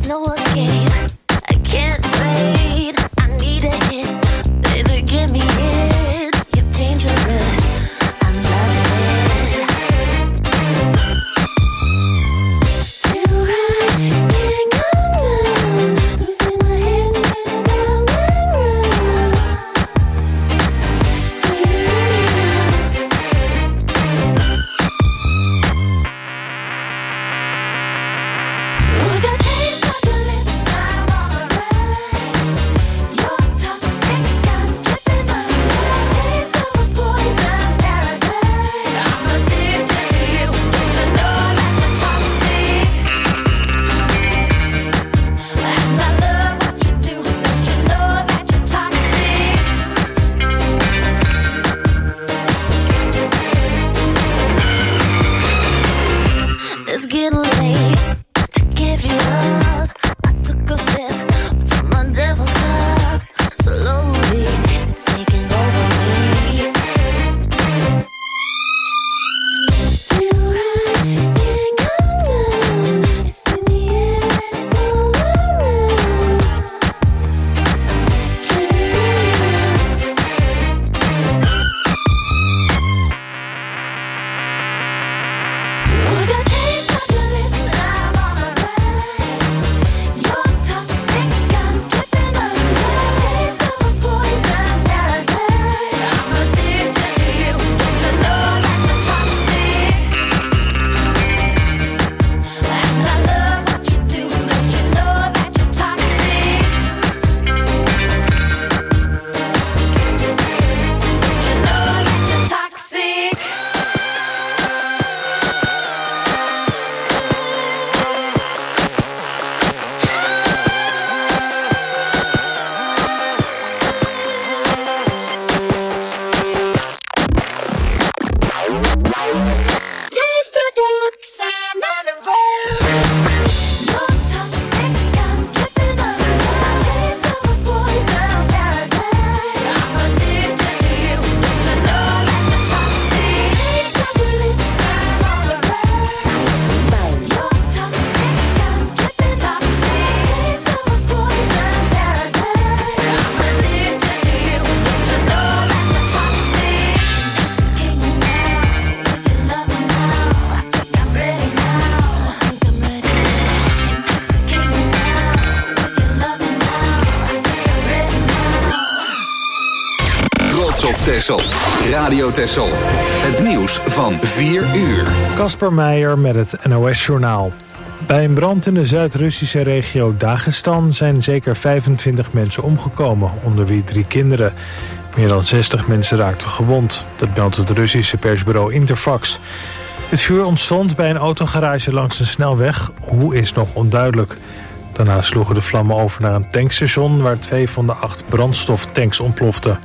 Texel. Radio Texel. Het nieuws van 4 uur. Kasper Meijer met het NOS-journaal. Bij een brand in de Zuid-Russische regio Dagestan zijn zeker 25 mensen omgekomen, onder wie 3 kinderen. Meer dan 60 mensen raakten gewond. Dat meldt het Russische persbureau Interfax. Het vuur ontstond bij een autogarage langs een snelweg. Hoe is nog onduidelijk. Daarna sloegen de vlammen over naar een tankstation waar 2 van de 8 brandstoftanks ontploften.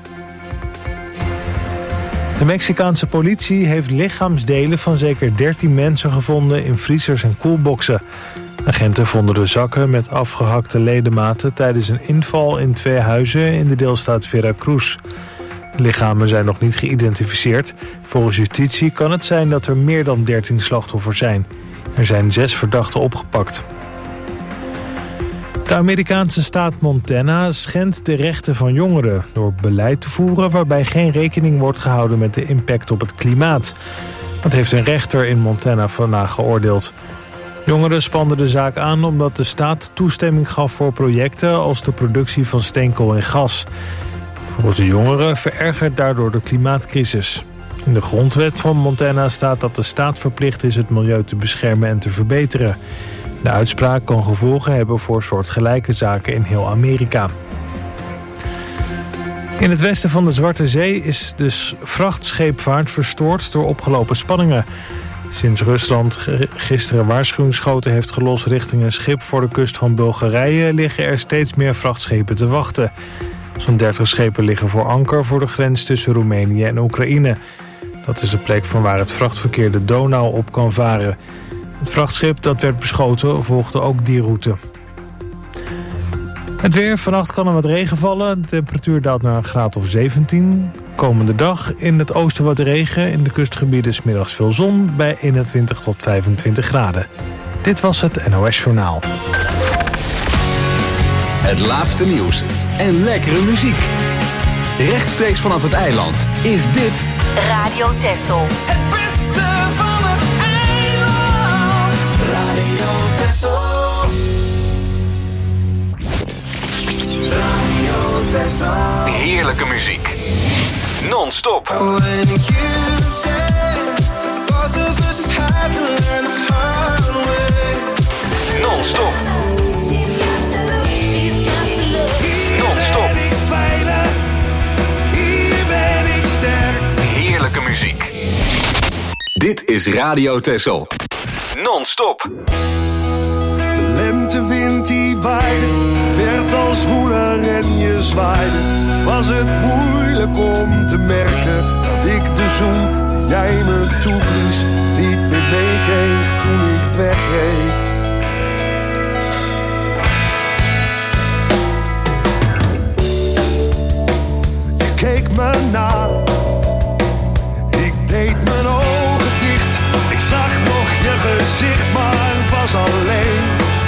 De Mexicaanse politie heeft lichaamsdelen van zeker 13 mensen gevonden in vriezers en koelboxen. Agenten vonden de zakken met afgehakte ledematen tijdens een inval in 2 huizen in de deelstaat Veracruz. De lichamen zijn nog niet geïdentificeerd. Volgens justitie kan het zijn dat er meer dan 13 slachtoffers zijn. Er zijn 6 verdachten opgepakt. De Amerikaanse staat Montana schendt de rechten van jongeren door beleid te voeren waarbij geen rekening wordt gehouden met de impact op het klimaat. Dat heeft een rechter in Montana vandaag geoordeeld. Jongeren spanden de zaak aan omdat de staat toestemming gaf voor projecten als de productie van steenkool en gas. Volgens de jongeren verergert daardoor de klimaatcrisis. In de grondwet van Montana staat dat de staat verplicht is het milieu te beschermen en te verbeteren. De uitspraak kan gevolgen hebben voor soortgelijke zaken in heel Amerika. In het westen van de Zwarte Zee is de vrachtscheepvaart verstoord door opgelopen spanningen. Sinds Rusland gisteren waarschuwingsschoten heeft gelost richting een schip voor de kust van Bulgarije liggen er steeds meer vrachtschepen te wachten. Zo'n 30 schepen liggen voor anker voor de grens tussen Roemenië en Oekraïne. Dat is de plek van waar het vrachtverkeer de Donau op kan varen. Het vrachtschip dat werd beschoten volgde ook die route. Het weer, vannacht kan er wat regen vallen. De temperatuur daalt naar een graad of 17. Komende dag in het oosten wat regen. In de kustgebieden 's middags veel zon bij 21 tot 25 graden. Dit was het NOS Journaal. Het laatste nieuws en lekkere muziek. Rechtstreeks vanaf het eiland is dit Radio Texel. Het beste van het eiland. Radio Texel. Radio Texel. heerlijke muziek. Non-stop. When you said both of us just had to learn the hard way. Non-stop. Non-stop. Heerlijke muziek. Dit is Radio Texel. Non-stop. De lentewind die waaide, werd als woeler en je zwaaide. Was het moeilijk om te merken dat ik de zoen die jij me toeblies niet meer meekreeg toen ik wegreed. Je keek me na, ik deed mijn ogen dicht. Ik zag nog je gezicht, maar was alleen.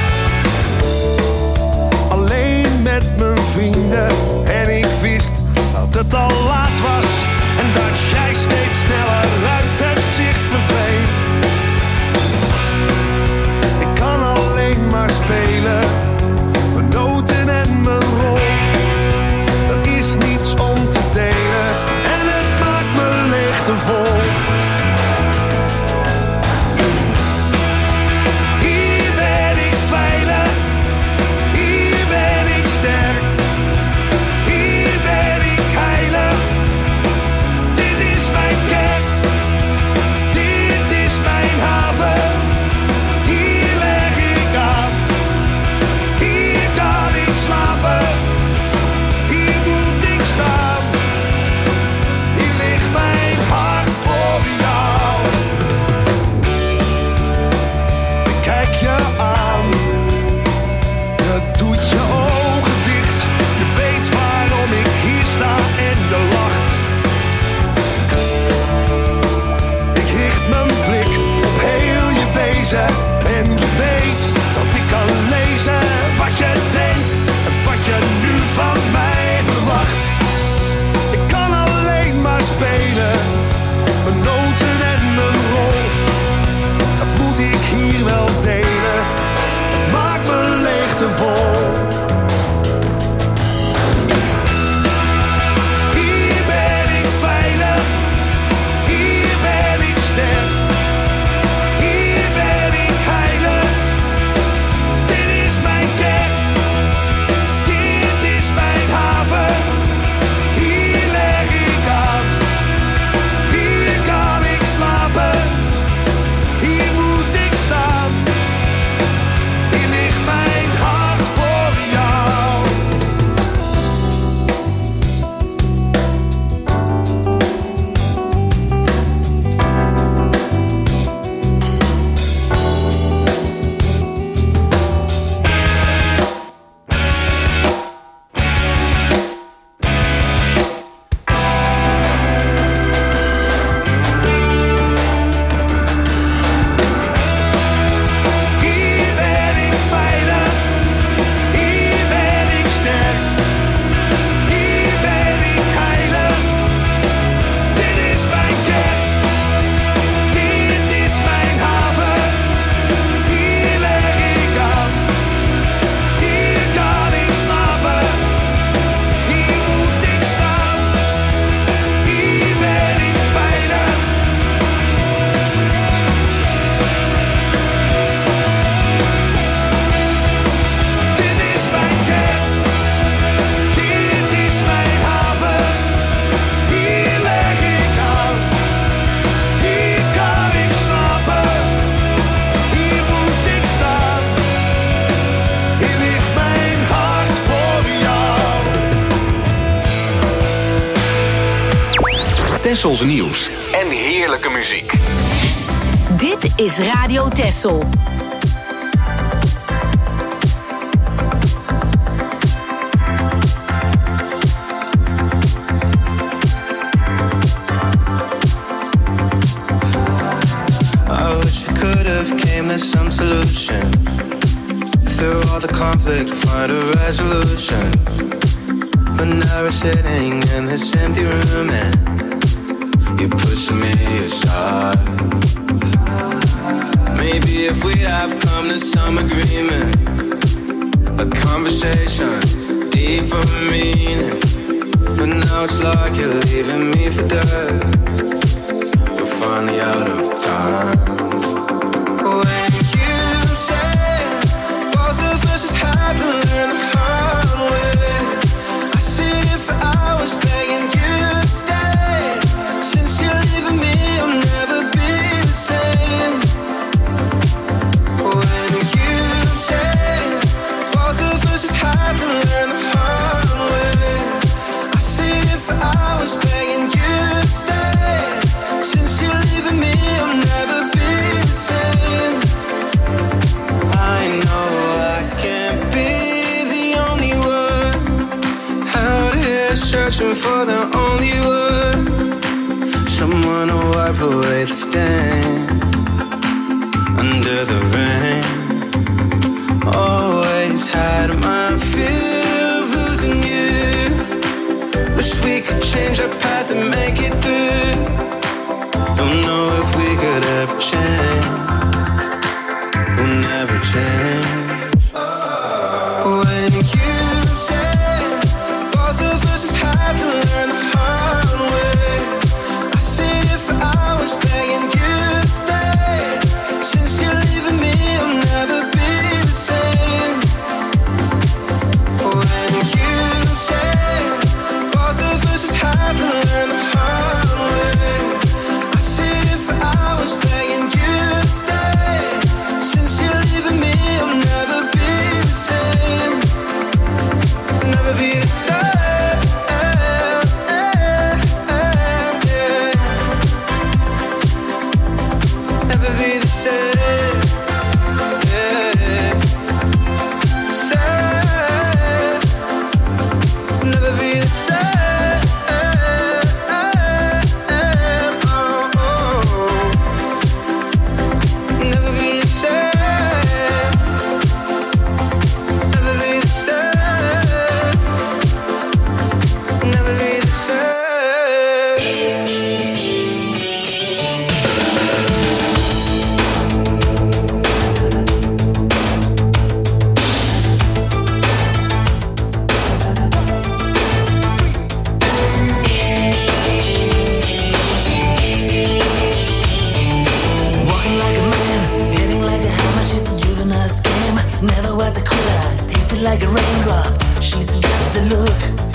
Alleen met mijn vrienden en ik wist dat het al laat was en dat jij steeds sneller uit het zicht verdween. Ik kan alleen maar spelen, mijn noten en mijn rol. Er is niets om te delen en het maakt me leegtevol. Hier ben ik veilig, hier ben ik sterk, hier ben ik heilig. Dit is mijn kerk, dit is mijn haven. Hier leg ik aan, hier kan ik slapen. Hier moet ik staan, hier ligt mijn hart voor jou. Ik kijk je aan, je doet je ogen dicht. Je weet waarom ik hier sta en je lacht. Ik richt mijn blik op heel je wezen en je weet dat ik kan lezen wat je denkt en wat je nu van mij verwacht. Ik kan alleen maar spelen, mijn noten en mijn rol. Dat moet ik hier wel delen, het maakt me leegtevol. Hier ben ik veilig, hier ben ik sterk, hier ben ik heilig. Dit is mijn kerk, dit is mijn haven. Hier leg ik aan, hier kan ik slapen. Hier moet ik staan, hier ligt mijn hart voor jou. Hier ben ik veilig, hier ben ik sterk, hier ben ik heilig. Dit is mijn kerk, dit is mijn haven. Hier leg ik aan, hier kan ik slapen. Hier moet ik staan, hier ben ik veilig. Dit is mijn kerk, dit is mijn haven. Hier leg ik aan, hier kan ik slapen. Hier moet ik staan, hier ligt mijn hart voor jou. Tessels nieuws en heerlijke muziek. Dit is Radio Texel. I wish we could have came to some solution. Through all the conflict, find a resolution. But now we're sitting in this empty room and you're pushing me aside. Maybe if we'd have come to some agreement, a conversation, deeper meaning. But now it's like you're leaving me for dead. We're finally out of time. When you say both of us just have to learn the hard way, I sit here for hours begging you to stay. Since you're leaving me, I'll never be the same. When you say both of us just have to learn the hard way, I sit here for hours begging you to stay. Since you're leaving me, I'll never be the same. I know I can't be the only one out here searching for the only word, someone to wipe away the stain under the rain. Always had my fear of losing you. Wish we could change our path and make it through. Don't know if we could ever change. We'll never change. When you say both of us just have to learn the hard way, I sit here for hours begging you to stay. Since you're leaving me, I'll never be the same. When you say both of us just have to learn the hard way, I sit here for hours begging you to stay. Since you're leaving me, I'll never be the same. Never be the same. Never be the same. Same. Never be the same. Oh. Never be the same. Never be the same. Never be the same. Walking like a man, hitting like a hammer. She's a juvenile scam. Never was a quitter, tasted like a raindrop. She's got the look.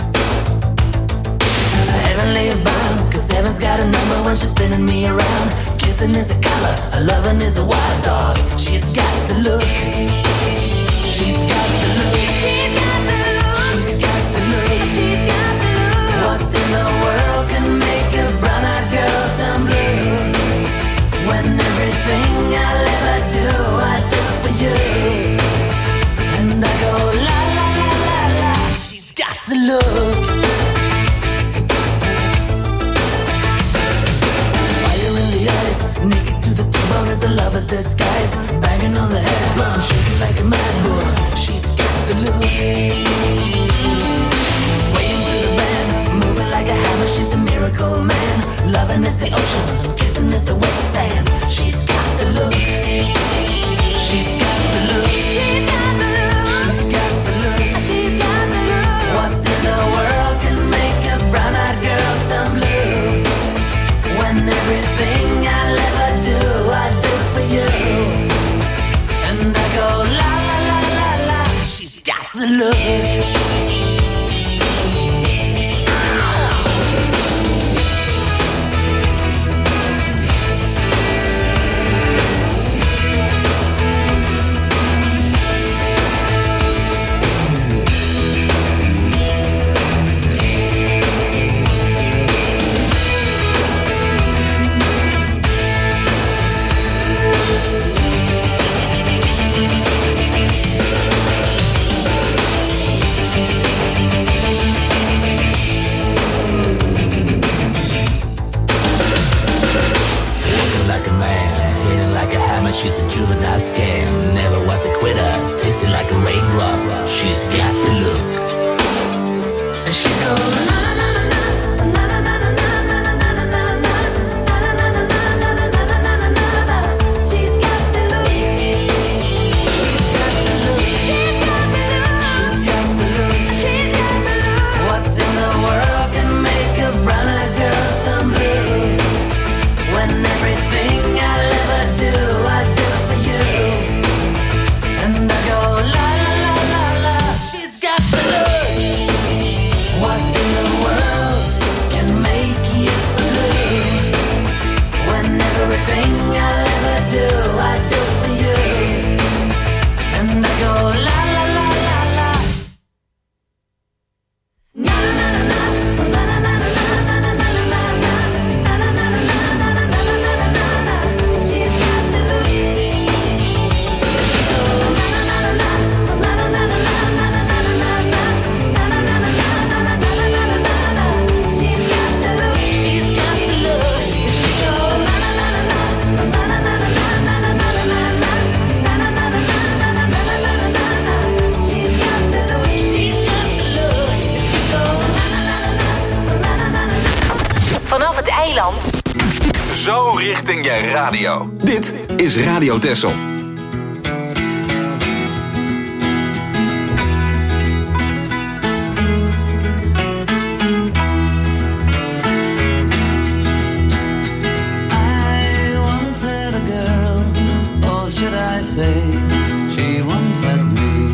Heavenly bound, cause heaven's got a number when she's spinning me around. Kissing is a color, her loving is a wild dog. She's got the look. She's got the look. She's got the look. She's got the look. She's got the look. What in the world can make a brown-eyed girl turn blue? When everything I'll ever do, I do for you. And I go la la la la la. She's got the look. Fire in the eyes, naked to the T-bone as a lover's disguise. Banging on the head drum, shaking like a mad bull. She's got the look. Swaying through the band, moving like a hammer. She's a miracle man. Loving is the ocean, kissing is the wet sand. She's got the look. She's got the look. She's got the look. She's got the look. She's got the look. What in the world can make a brown-eyed girl turn blue? When everything I'll ever do, I do for you. And I go la la la la la. She's got the look. zo richting je radio. Dit is Radio Texel. She once had me.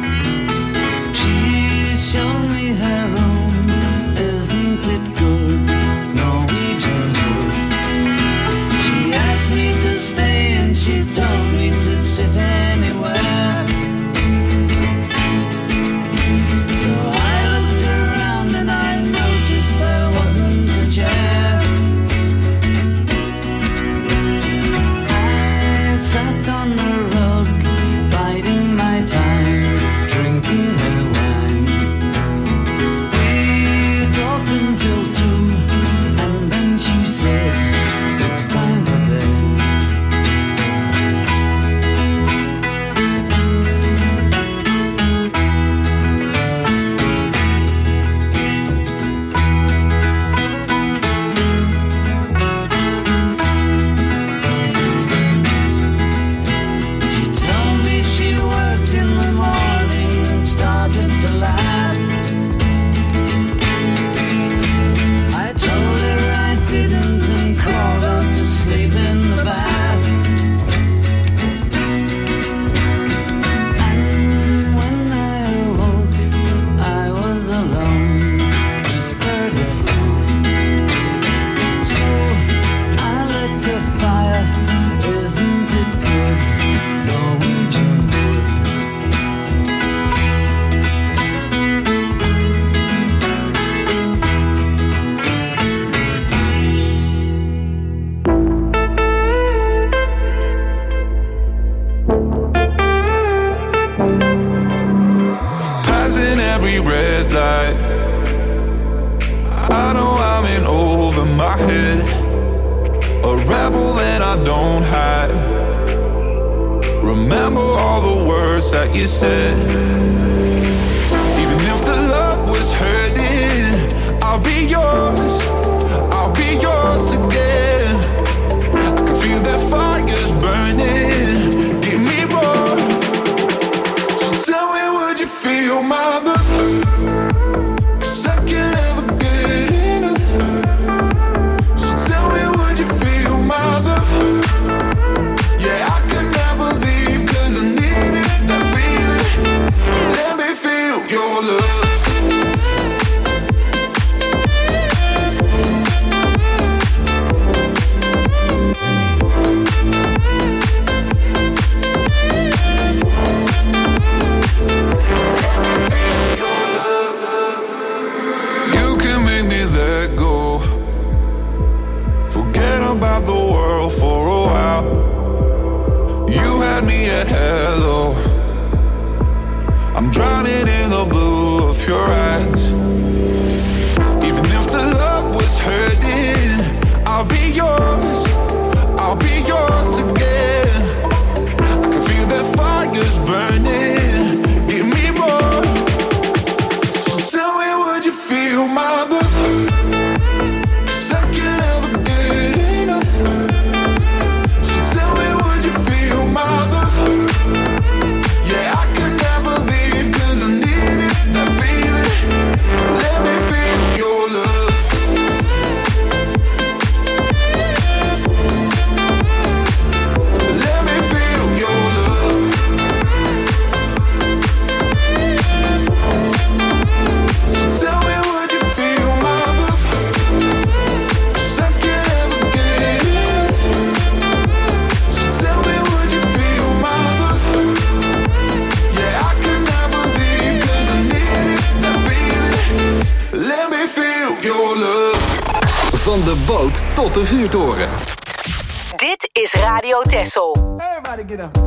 She showed me her room. Isn't it good? Norwegian wood. She asked me to stay and she told me to sit anywhere. So I looked around and I noticed there wasn't a chair. I sat on the biding my time, drinking her wine. We talked until 2, and then she said, it's time for bed. Van de boot tot de vuurtoren. Dit is Radio Texel. Everybody get up.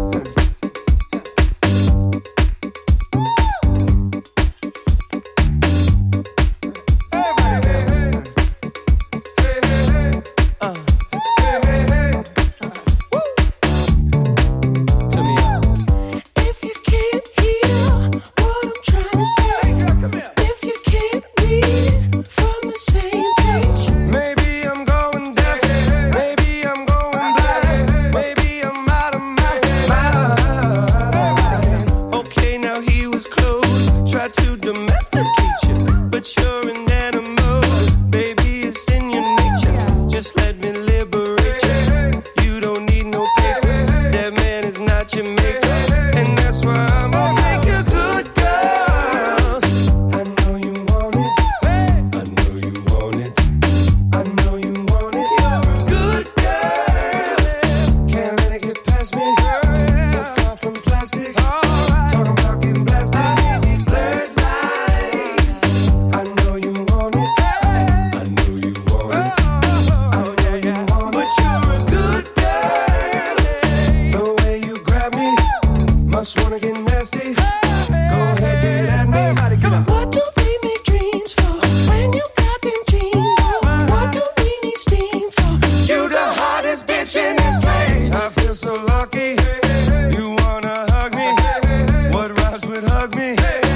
Maybe I'm going deaf, maybe Try to domesticate you, but you're an animal. Baby, it's in your nature. Just let me liberate you. You don't need no papers. That man is not your maker. And that's why I'm gonna take your good girls. I know you want it. I know you want it. I know you want it. Good girl. Can't let it get past me. You're far from plastic. Talking about getting blasted. Blurred lines. I know you want it. I know you want it. I know you want it. But you're a good girl. The way you grab me, must wanna get nasty. Go ahead, get at me. What do we make dreams for when you got them jeans on? What do we need steam for? You the hottest bitch in this place. I feel so lucky. You wanna hug me? What rhymes with hug me?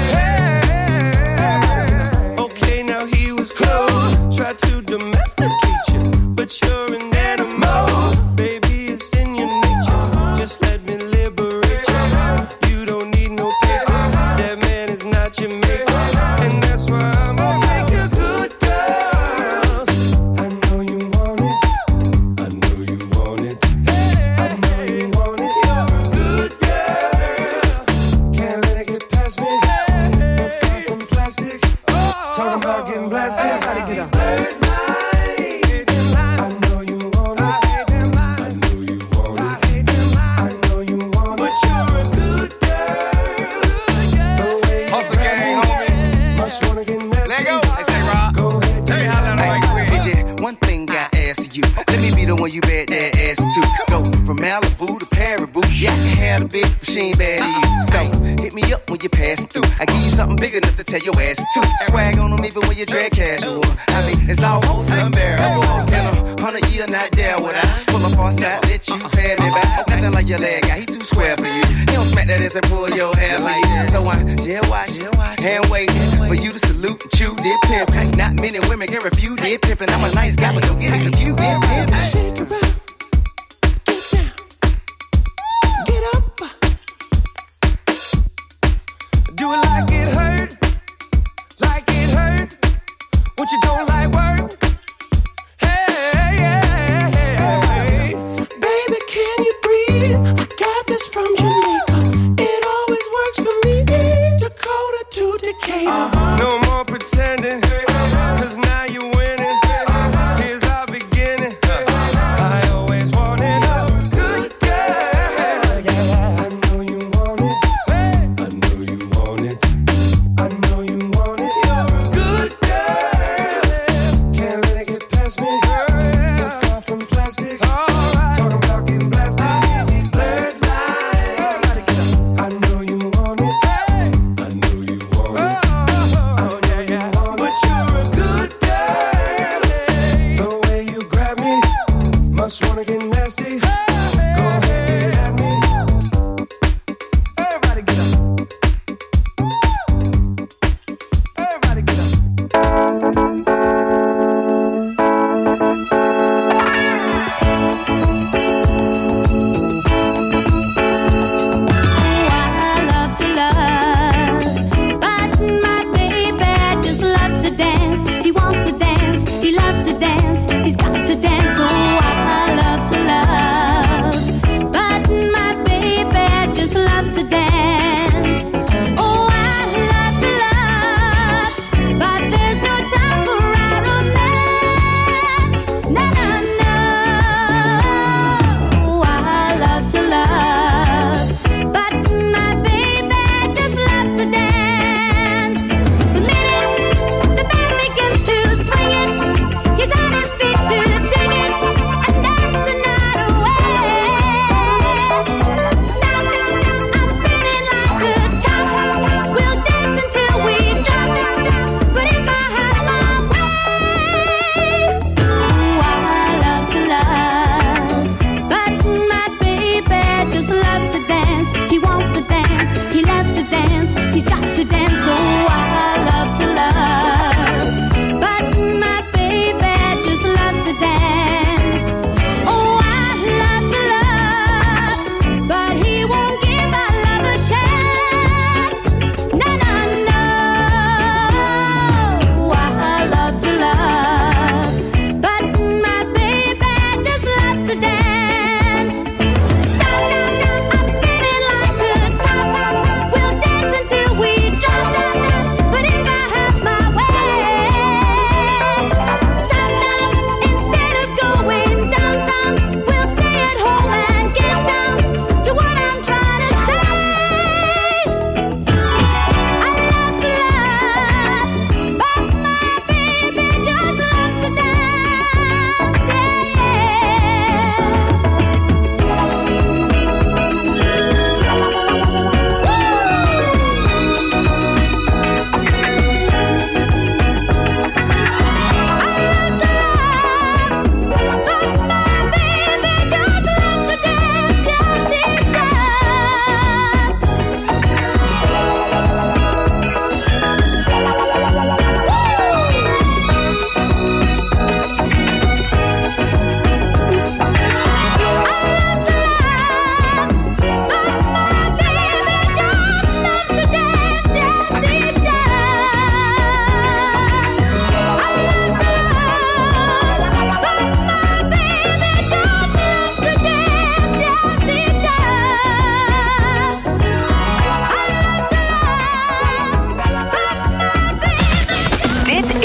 Okay, now he was close. Try to domesticate you, but you're an animal. Baby, it's in your nature. Just let me liberate you. You don't need no papers. That man is not your maker. And that's why I'm gonna take your good girls. I know you want it. I know you want it. I know you want it. Good girl. Can't let it get past me. You're far from plastic. Talking about getting blasted. These blurred lines. I know you want it. I know you want it. I know you want it. But you're a good girl. The way you Hustle grab gang, me, homie. must wanna get nasty. Let go. Hey, say, Rob. Go ahead, Tell me get how at that me. right quick. Yeah, one thing I ask you. Let me be the one you bet that ass to. Go from Malibu to Paribu. Yeah, I can have a bitch, but she ain't bad to you. So hit me up when you're passing through. I give you something big enough to tell your ass to. Swag on them even when you drag casual. I mean, it's almost unbearable. In 100 years, not there would I pull up on side, let you pay me back. Nothing like your leg guy, he too square for you. He don't smack that ass and pull your hair like that. So I jail watch, hand waiting for you to salute and chew dip pimp. Not many women can refuse dip pimping. I'm a nice guy, but don't get it confused. Dip pimp. Shake it up, get down, get up. Do it like it hurt, like it hurt. What you don't like work? Hey, baby, can you breathe? I got this from Jamaica. It always works for me. Dakota to Decatur. No more pretending, 'cause now you're winning. Here's our beginning. I always wanted a good girl. Yeah, I know you want it. I know you want it. I know you want it. Good girl. Can't let it get past me. You're far from plastic. Talking about getting blasted. Blurred lines. I know you want it. I know you want it. I know you want it. But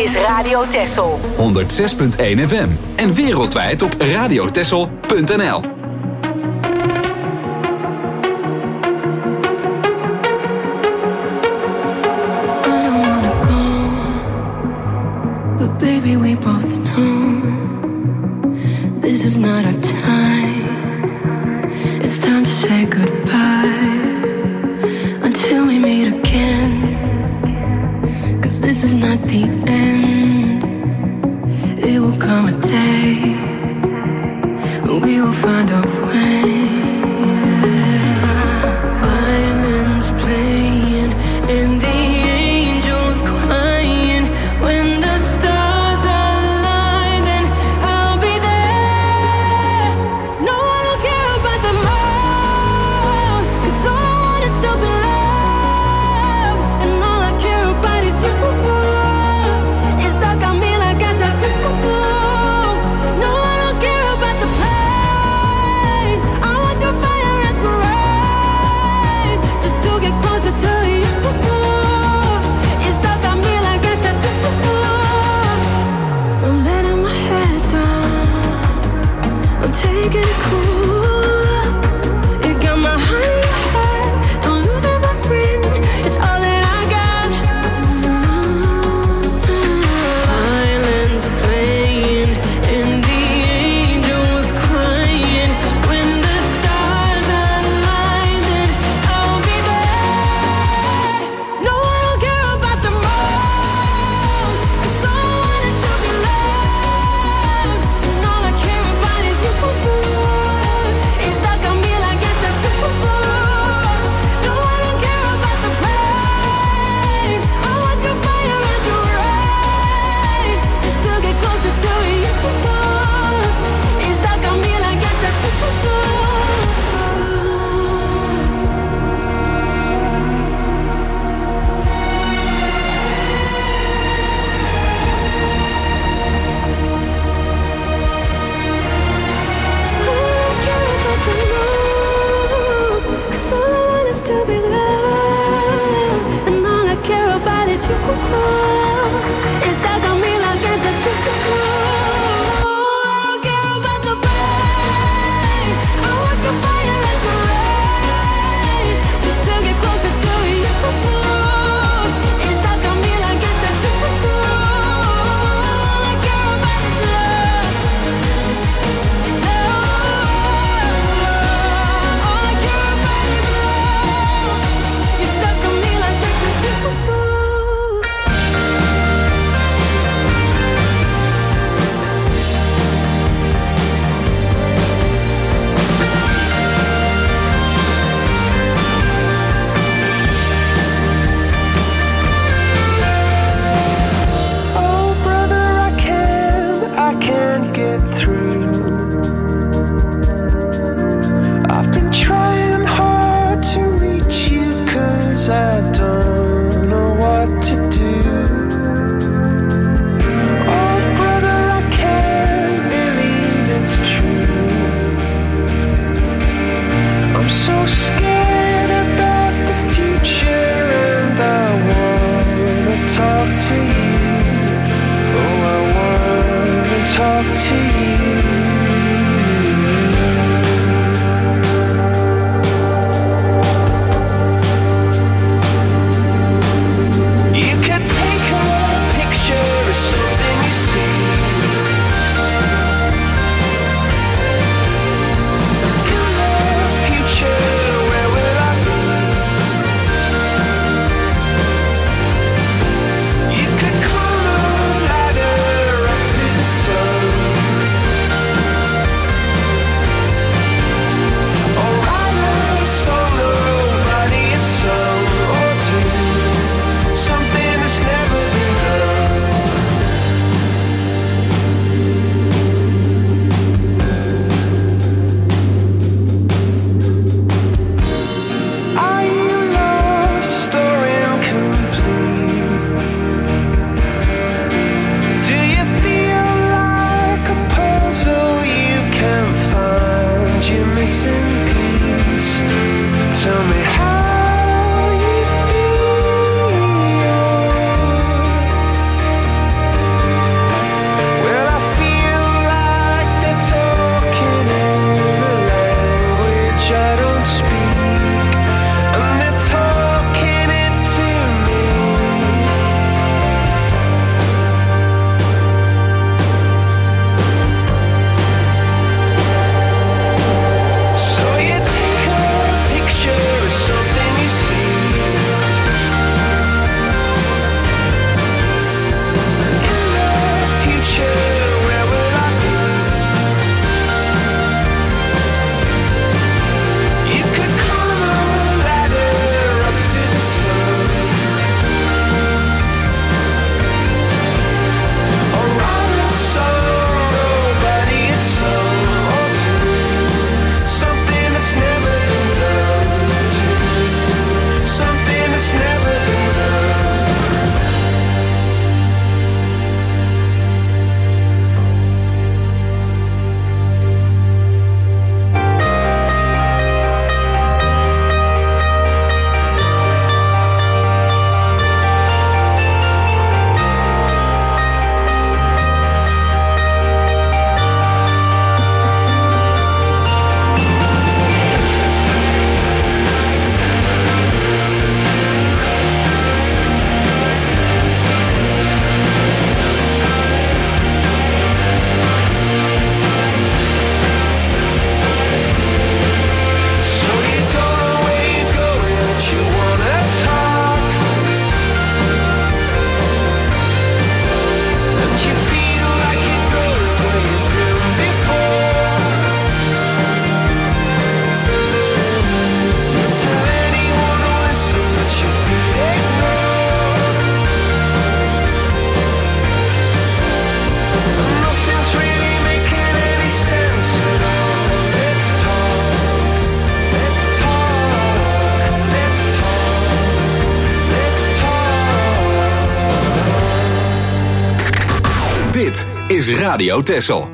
is Radio Texel. 106.1 FM. En wereldwijd op radiotexel.nl. Baby, we both know this is not our time. It's time to say goodbye until we meet again. 'Cause this is not the end. It will come a day when we will find a way. Violins playing and the angels crying when the stars. is Radio Texel.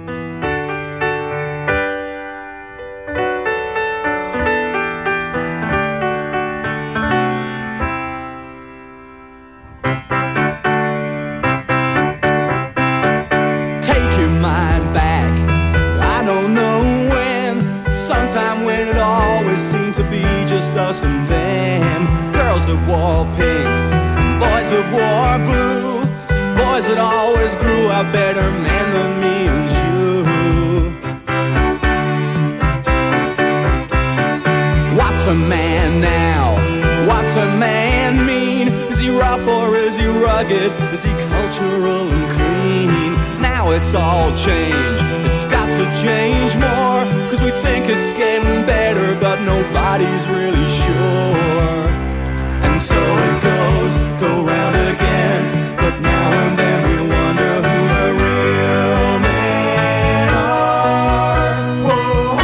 Take your mind back, I don't know when. Sometime when it always seemed to be just us and them. Girls that wore pink, boys that wore blue. Boys that always grew up better men than me and you. What's a man now? What's a man mean? Is he rough or is he rugged? Is he cultural and clean? Now it's all changed. It's got to change more, 'cause we think it's getting better, but nobody's really sure. And so it goes, go round again. But now and then we wonder who the real men are. Whoa,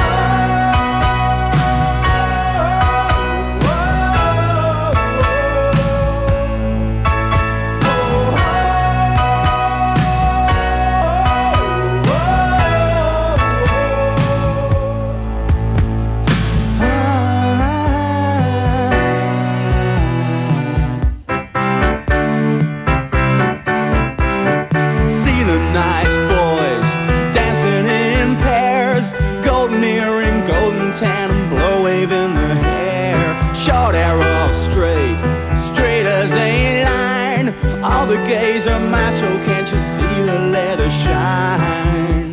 nice boys dancing in pairs, golden earring, golden tan, and blow waving the hair. Short arrow, straight, straight as a line. All the gays are macho, can't you see the leather shine?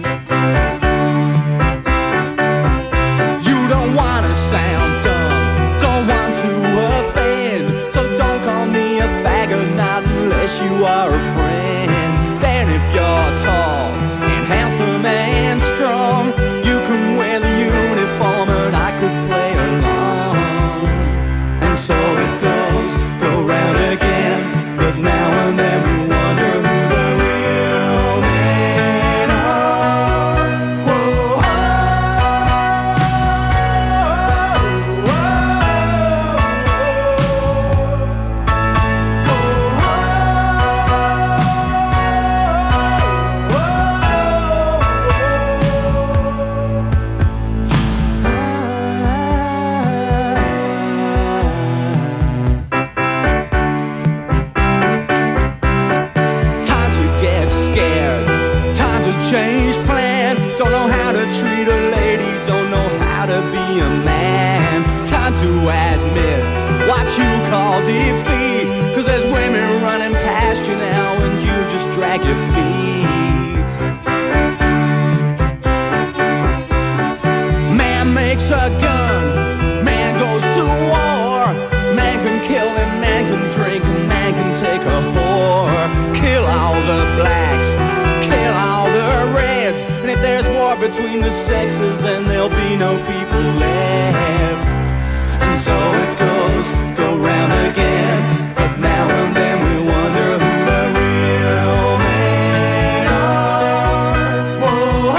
You don't wanna sound dumb, don't want to offend, so don't call me a faggot, not unless you are a friend. Then if you're tall and handsome and strong, you can wear the uniform and I could play along. And so it goes, go round again. But now and then we wonder who the real men are. Whoa, change plan. Don't know how to treat a lady, don't know how to be a man. Time to admit what you call defeat, 'cause there's women running past you now and you just drag your feet. Man makes a gun, man goes to war. Man can kill and man can drink and man can take a whore. Kill all the blacks, kill all the reds, and if there's war between the sexes, then there'll be no people left. And so it goes, go round again. But now and then we wonder who the real men are. Whoa,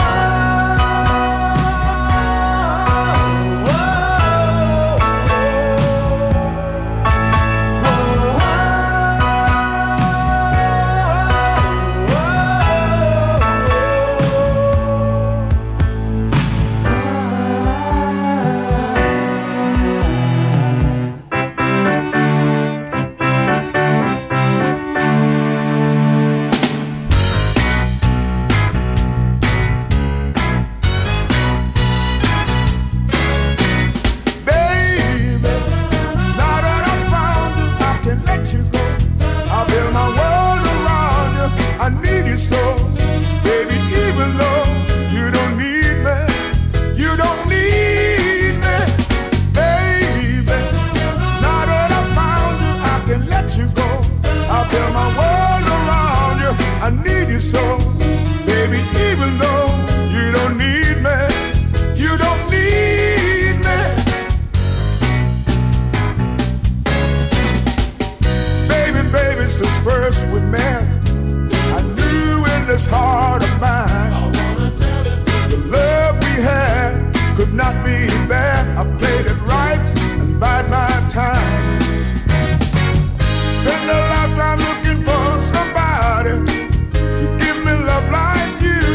Spend a lifetime looking for somebody to give me love like you.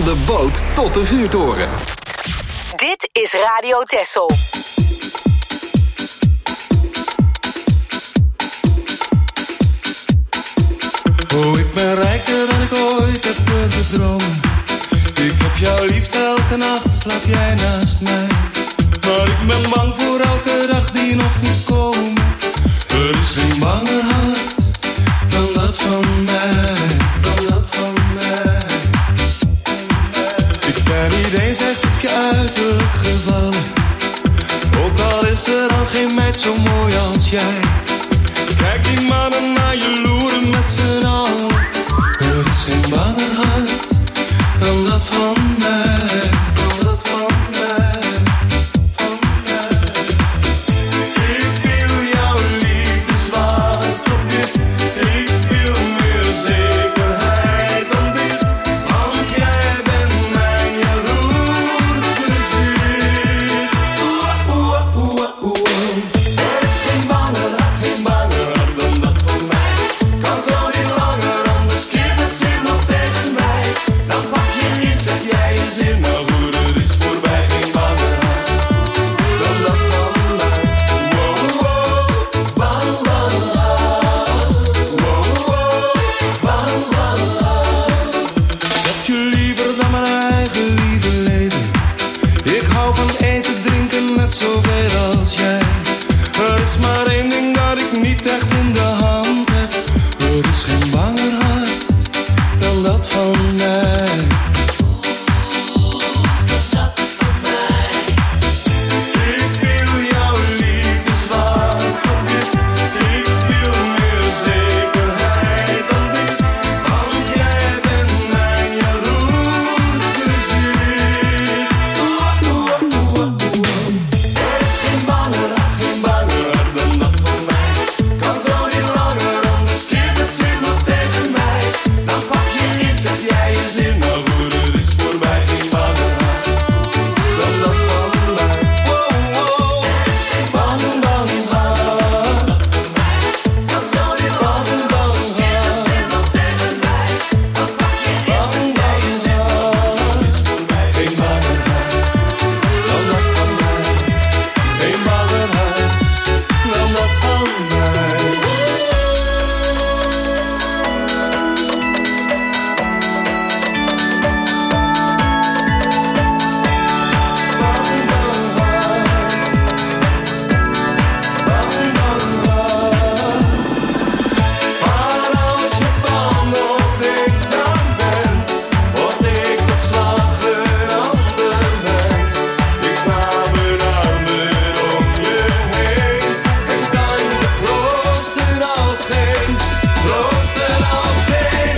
de boot tot de vuurtoren. Dit is Radio Texel. Oh, ik ben rijker dan ik ooit heb durven dromen. Ik heb jou lief, elke nacht slaap jij naast mij. Maar ik ben bang voor elke dag die nog moet komen. Er is geen banger hart dan dat van mij. Dan dat van mij. Ik ben niet eens echt op je uiterlijk gevallen. Ook al is er dan geen meid zo mooi als jij. Kijk die mannen naar je loeren met z'n allen. Er is geen banger hart dan dat van mij. Dan dat van mij. Van mij. Ik wil jouw liefde zwart op dit. Ik wil meer zekerheid dan dit. Want jij bent mijn jaloers plezier. Er is geen banger hart, geen banger hart dan dat van mij. Kan zo niet langer, anders keert het zich nog tegen mij. Dan pak je iets, zeg jij je zin, maar goed, het is voorbij. Geen banger hart dan dat van mij. Wow, wow, bang, bang, wow, wow, bang, bang. Ik heb je liever dan mijn eigen lieve leven. Ik hou van eten, drinken, net zoveel als jij. Er is maar één ding dat ik niet echt in de hand heb. Er is geen banger hart dan dat van mij. Ik wil jouw liefde zwart op wit. Ik wil meer zekerheid dan dit. Want jij bent mijn jaloers plezier. Er is geen banger hart, geen banger hart dan dat van mij. Kan zo niet langer, anders keert het zich nog tegen mij. Dan pak je iets, zeg jij je zin, maar goed, het is voorbij. Geen banger hart dan dat van mij. Wow, wow. Er is geen banger hart kan zo niet langer, anders keert het zich nog tegen mij. Dan pak je iets, zeg jij je zin, maar goed, het is voorbij. Geen banger hart dan dat van mij. Geen banger hart dan dat van mij. Maar als je bang of eenzaam bent, word ik op slag een ander mens. Ik sla mijn armen om je heen en kan je troosten als geen, troosten als geen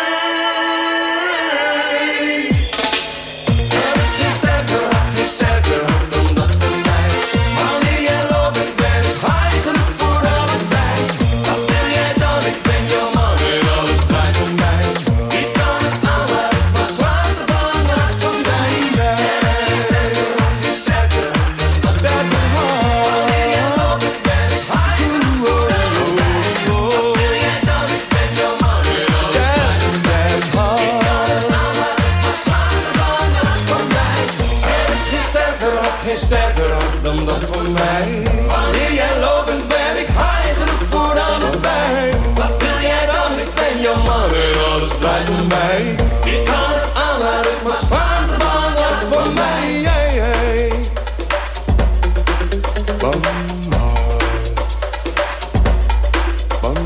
een. Er is geen sterker hart dan dat van mij. Wanneer jij loopt, ik ben ik high genoeg voor allebei. Wat wil jij dan? Ik ben jouw man en alles draait om mij. Ik kan het aanlaten, maar slaat de bang hart van mij. Er is geen sterker hart, geen sterker hart. Wanneer jij loopt, ik ben ik high genoeg voor allebei. Wat wil jij dan? Ik ben jouw man en alles draait om mij. Ik kan het aanlaten, maar slaat de bang hart van mij. Er is geen sterker hart dan dat van mij. Wanneer jij loopt, ben ik high genoeg voor allebei. Wat wil jij dan? Ik ben jouw man en alles draait om mij. Ik kan het aanlaten, maar slaat de bang hart van mij. Bang hart, bang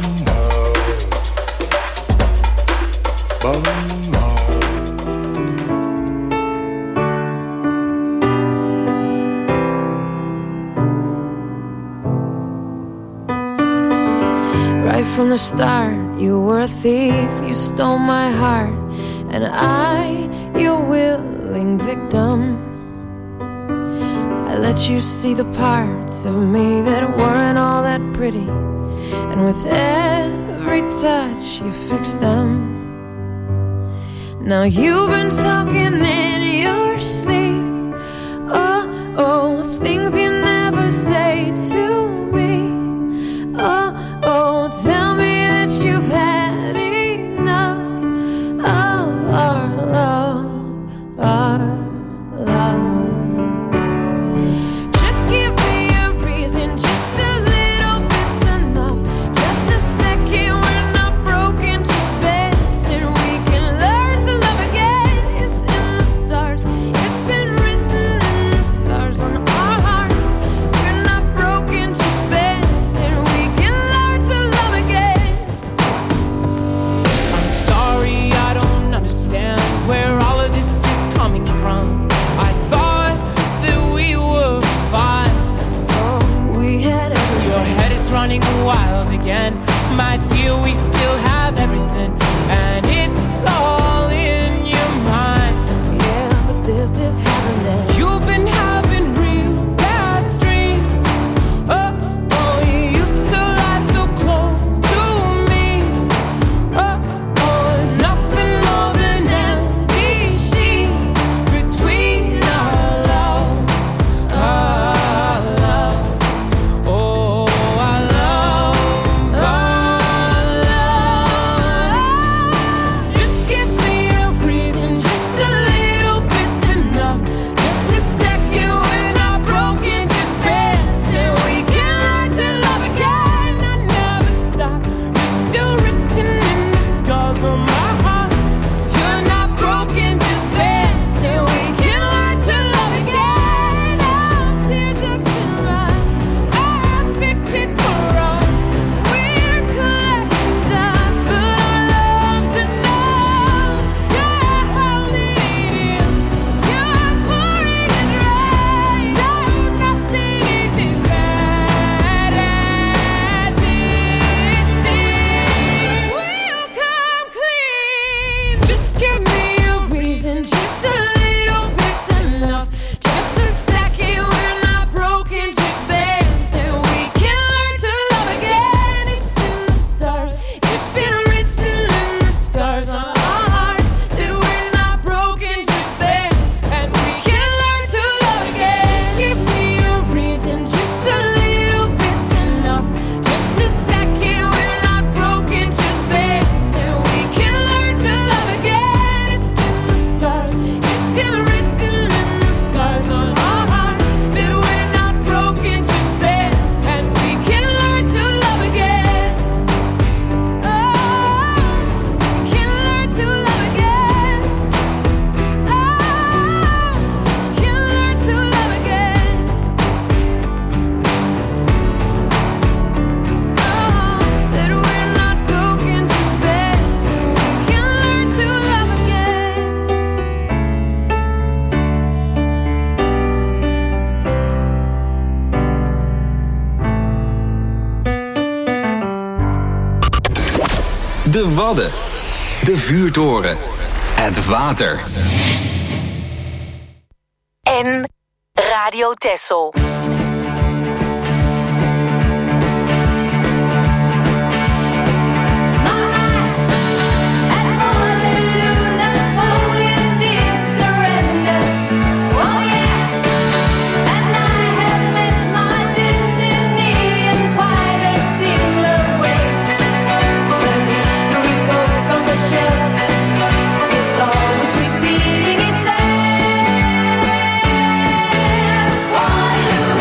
hart, bang hart. Right from the start, you were a thief, you stole my heart, and I, your willing victim. I let you see the parts of me that weren't all that pretty, and with every touch you fixed them. Now you've been talking in your sleep, oh, oh, things you never say to me. Oh, oh, tell me that you've had enough of our love. Wadden. De vuurtoren. Het water. En Radio Texel. Repeating itself. Waterloo.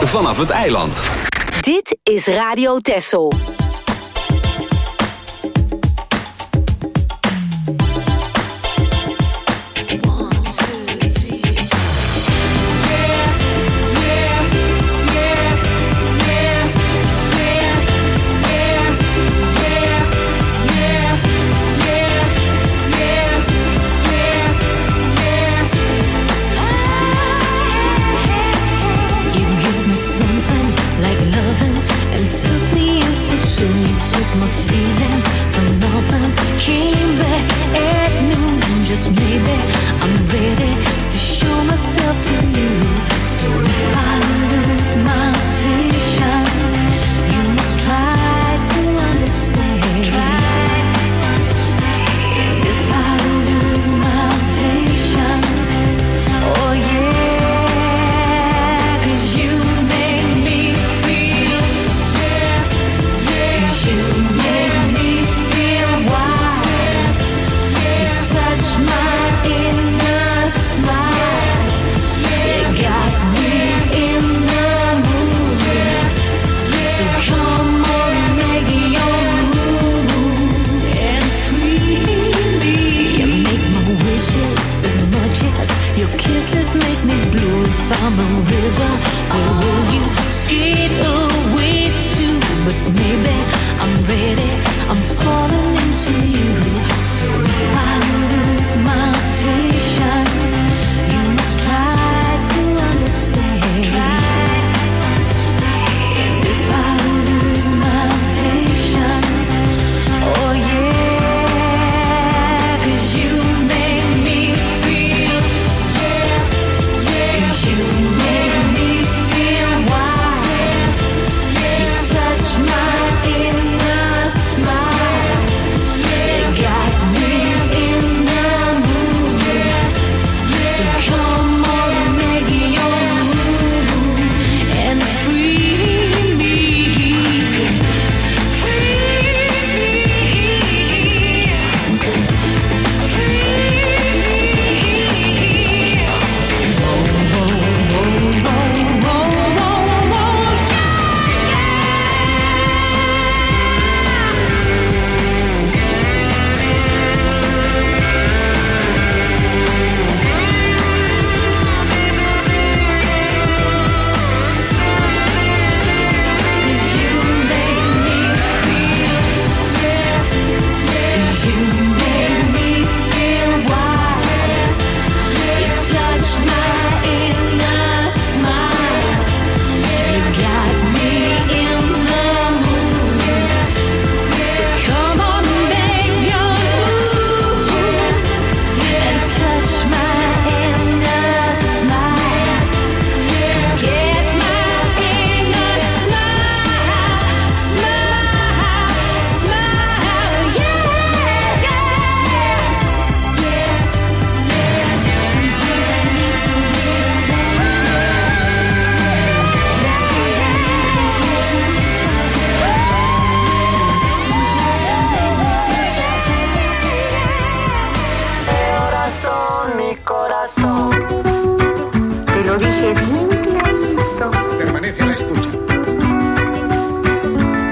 vanaf het eiland. Dit is Radio Texel.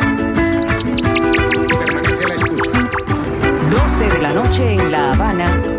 En La Habana,